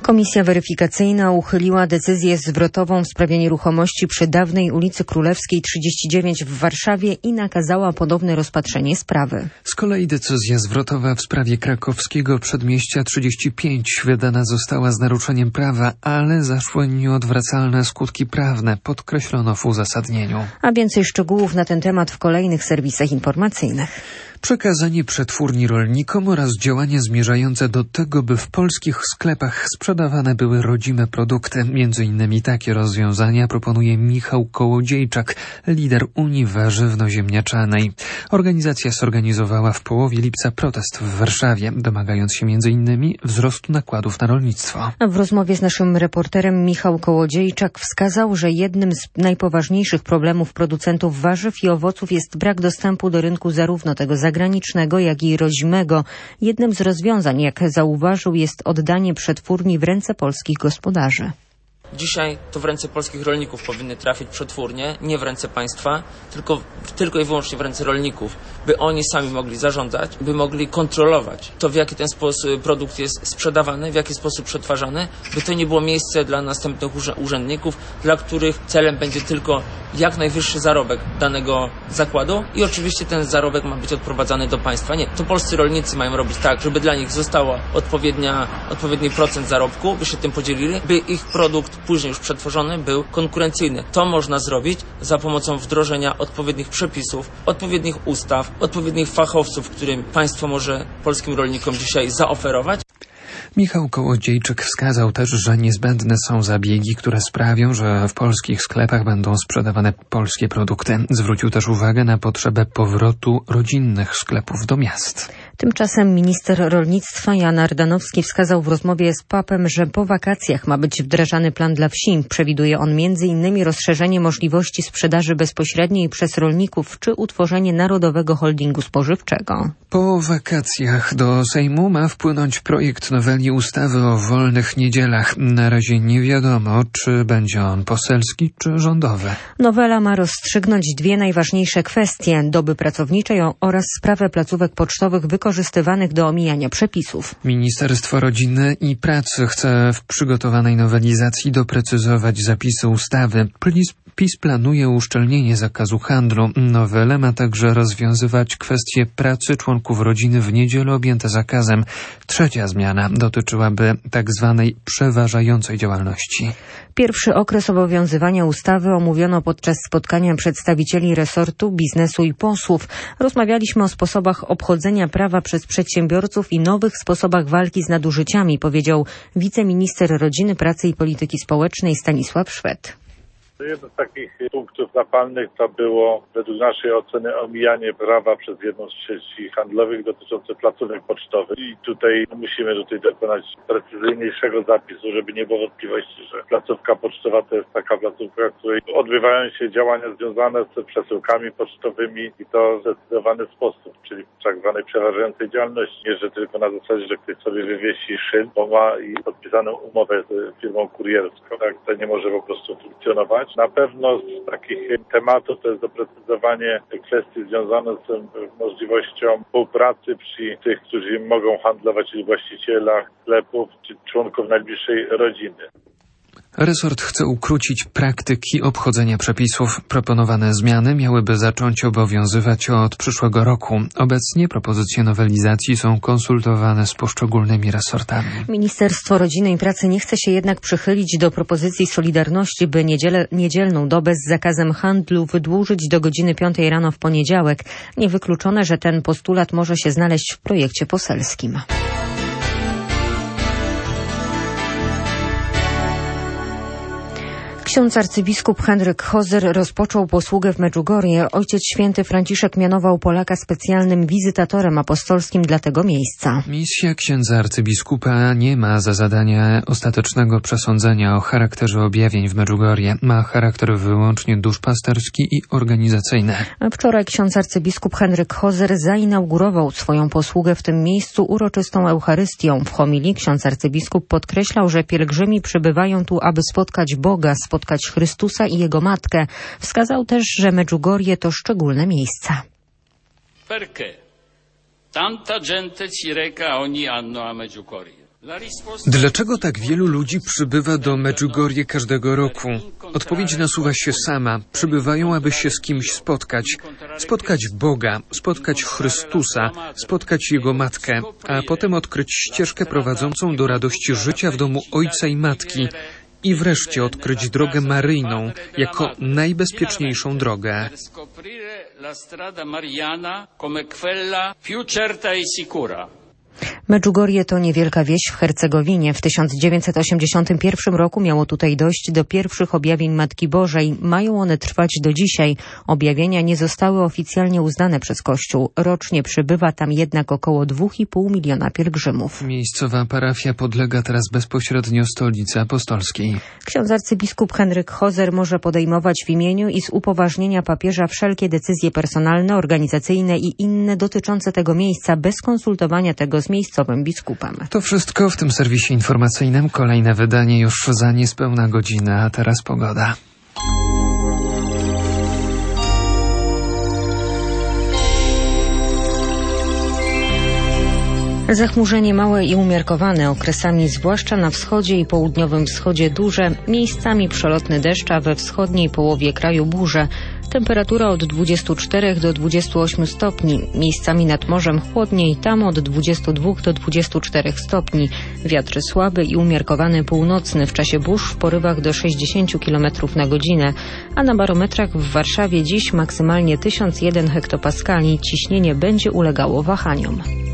Komisja weryfikacyjna uchyliła decyzję zwrotową w sprawie nieruchomości przy dawnej ulicy Królewskiej 39 w Warszawie i nakazała ponowne rozpatrzenie sprawy. Z kolei decyzja zwrotowa w sprawie krakowskiego przedmieścia 35 wydana została z naruszeniem prawa, ale zaszły nieodwracalne skutki prawne, podkreślono w uzasadnieniu. A więcej szczegółów na ten temat w kolejnych serwisach informacyjnych. Przekazanie przetwórni rolnikom oraz działania zmierzające do tego, by w polskich sklepach sprzedawane były rodzime produkty. Między innymi takie rozwiązania proponuje Michał Kołodziejczak, lider Unii Warzywno-Ziemniaczanej. Organizacja zorganizowała w połowie lipca protest w Warszawie, domagając się między innymi wzrostu nakładów na rolnictwo. W rozmowie z naszym reporterem Michał Kołodziejczak wskazał, że jednym z najpoważniejszych problemów producentów warzyw i owoców jest brak dostępu do rynku zarówno tego zagranicznego, jak i rodzimego. Jednym z rozwiązań, jak zauważył, jest oddanie przetwórni w ręce polskich gospodarzy. Dzisiaj to w ręce polskich rolników powinny trafić przetwórnie, nie w ręce państwa, tylko i wyłącznie w ręce rolników, by oni sami mogli zarządzać, by mogli kontrolować to, w jaki ten sposób produkt jest sprzedawany, w jaki sposób przetwarzany, by to nie było miejsce dla następnych urzędników, dla których celem będzie tylko jak najwyższy zarobek danego zakładu i oczywiście ten zarobek ma być odprowadzany do państwa. Nie, to polscy rolnicy mają robić tak, żeby dla nich zostało odpowiedni procent zarobku, by się tym podzielili, by ich produkt później już przetworzony był konkurencyjny. To można zrobić za pomocą wdrożenia odpowiednich przepisów, odpowiednich ustaw, odpowiednich fachowców, którym państwo może polskim rolnikom dzisiaj zaoferować. Michał Kołodziejczyk wskazał też, że niezbędne są zabiegi, które sprawią, że w polskich sklepach będą sprzedawane polskie produkty. Zwrócił też uwagę na potrzebę powrotu rodzinnych sklepów do miast. Tymczasem minister rolnictwa Jan Ardanowski wskazał w rozmowie z PAP-em, że po wakacjach ma być wdrażany plan dla wsi. Przewiduje on m.in. rozszerzenie możliwości sprzedaży bezpośredniej przez rolników czy utworzenie Narodowego Holdingu Spożywczego. Po wakacjach do Sejmu ma wpłynąć projekt noweli ustawy o wolnych niedzielach. Na razie nie wiadomo, czy będzie on poselski czy rządowy. Nowela ma rozstrzygnąć dwie najważniejsze kwestie: doby pracowniczej oraz sprawę placówek pocztowych wykorzystywanych do omijania przepisów. Ministerstwo Rodziny i Pracy chce w przygotowanej nowelizacji doprecyzować zapisy ustawy. PiS planuje uszczelnienie zakazu handlu. Nowela ma także rozwiązywać kwestie pracy członków rodziny w niedzielę objęte zakazem. Trzecia zmiana dotyczyłaby tak zwanej przeważającej działalności. Pierwszy okres obowiązywania ustawy omówiono podczas spotkania przedstawicieli resortu, biznesu i posłów. Rozmawialiśmy o sposobach obchodzenia prawa przez przedsiębiorców i nowych sposobach walki z nadużyciami, powiedział wiceminister Rodziny, Pracy i Polityki Społecznej Stanisław Szwed. Jeden z takich punktów zapalnych to było według naszej oceny omijanie prawa przez jedną z sieci handlowych dotyczące placówek pocztowych. I tutaj musimy dokonać precyzyjniejszego zapisu, żeby nie było wątpliwości, że placówka pocztowa to jest taka placówka, w której odbywają się działania związane z przesyłkami pocztowymi i to w zdecydowany sposób, czyli w tak zwanej przeważającej działalności. Nie, że tylko na zasadzie, że ktoś sobie wywiesi szyld, bo ma i podpisaną umowę z firmą kurierską. Tak, to nie może po prostu funkcjonować. Na pewno z takich tematów to jest doprecyzowanie kwestii związanych z możliwością współpracy przy tych, którzy mogą handlować, czyli właścicielach sklepów, czy członków najbliższej rodziny. Resort chce ukrócić praktyki obchodzenia przepisów. Proponowane zmiany miałyby zacząć obowiązywać od przyszłego roku. Obecnie propozycje nowelizacji są konsultowane z poszczególnymi resortami. Ministerstwo Rodziny i Pracy nie chce się jednak przychylić do propozycji Solidarności, by niedzielną dobę z zakazem handlu wydłużyć do godziny 5 rano w poniedziałek. Niewykluczone, że ten postulat może się znaleźć w projekcie poselskim. Ksiądz arcybiskup Henryk Hozer rozpoczął posługę w Medjugorje. Ojciec Święty Franciszek mianował Polaka specjalnym wizytatorem apostolskim dla tego miejsca. Misja księdza arcybiskupa nie ma za zadanie ostatecznego przesądzenia o charakterze objawień w Medjugorje. Ma charakter wyłącznie duszpasterski i organizacyjny. Wczoraj ksiądz arcybiskup Henryk Hozer zainaugurował swoją posługę w tym miejscu uroczystą Eucharystią. W homilii ksiądz arcybiskup podkreślał, że pielgrzymi przybywają tu, aby spotkać Boga, spotkać Chrystusa i Jego Matkę. Wskazał też, że Medjugorje to szczególne miejsce. Perché tanta gente ci reca ogni anno a Medjugorje? Dlaczego tak wielu ludzi przybywa do Medjugorje każdego roku? Odpowiedź nasuwa się sama. Przybywają, aby się z kimś spotkać. Spotkać Boga, spotkać Chrystusa, spotkać Jego Matkę, a potem odkryć ścieżkę prowadzącą do radości życia w domu Ojca i Matki i wreszcie odkryć drogę maryjną jako najbezpieczniejszą drogę. Medjugorje to niewielka wieś w Hercegowinie. W 1981 roku miało tutaj dojść do pierwszych objawień Matki Bożej. Mają one trwać do dzisiaj. Objawienia nie zostały oficjalnie uznane przez Kościół. Rocznie przybywa tam jednak około 2,5 miliona pielgrzymów. Miejscowa parafia podlega teraz bezpośrednio stolicy apostolskiej. Ksiądz arcybiskup Henryk Hozer może podejmować w imieniu i z upoważnienia papieża wszelkie decyzje personalne, organizacyjne i inne dotyczące tego miejsca bez konsultowania tego z miejscowym biskupem. To wszystko w tym serwisie informacyjnym. Kolejne wydanie już za niespełna godzinę, a teraz pogoda. Zachmurzenie małe i umiarkowane, okresami zwłaszcza na wschodzie i południowym wschodzie duże, miejscami przelotny deszcz, a we wschodniej połowie kraju burze. Temperatura od 24 do 28 stopni, miejscami nad morzem chłodniej, tam od 22 do 24 stopni. Wiatr słaby i umiarkowany północny, w czasie burz w porywach do 60 km na godzinę, a na barometrach w Warszawie dziś maksymalnie 1001 hektopaskali, ciśnienie będzie ulegało wahaniom.